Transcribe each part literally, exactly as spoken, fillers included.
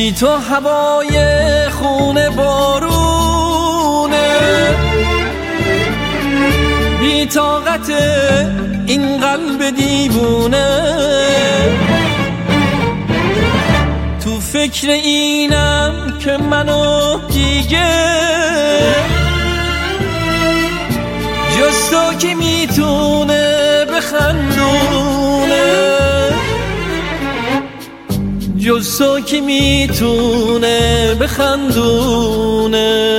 بی تو هوای خونه بارونه، بی طاقت این قلب دیوونه. تو فکر اینم که منو دیگه جز تو که میتونه بخندونه، جز تو که میتونه بخندونه.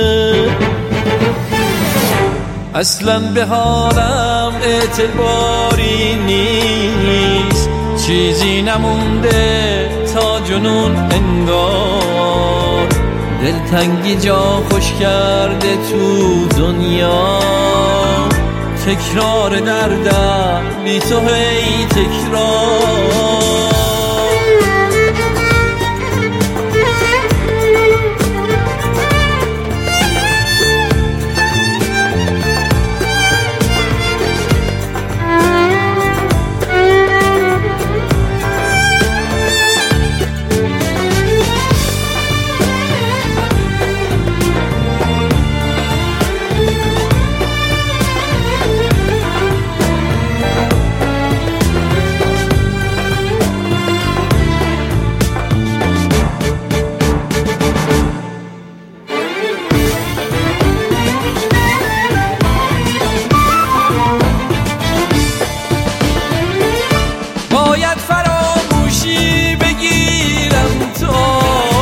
اصلا به حالم اعتباری نیست، چیزی نمونده تا جنون انگار. دلتنگی جا خوش کرده تو دنیا، تکرار دردم بی تو هی تکرار. باید فراموشی بگیرم تا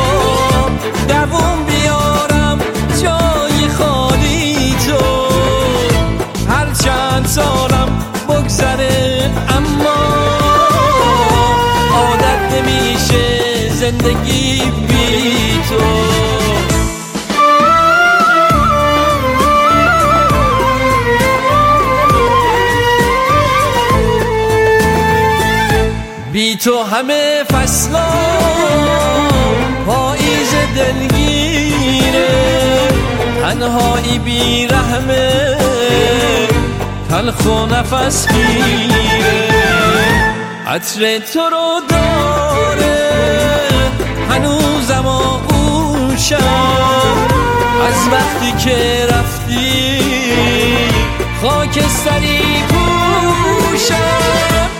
دووم بیارم جای خالی تو. هر چند سالم بگذره اما عادت نمیشه زندگی بی تو. بی تو همه فصلا پاییز دلگیره، تنهایی بی رحمه تلخ و نفس گیره. عطر تو رو داره هنوزم آغوشم، از وقتی که رفتی خاکستری پوشم.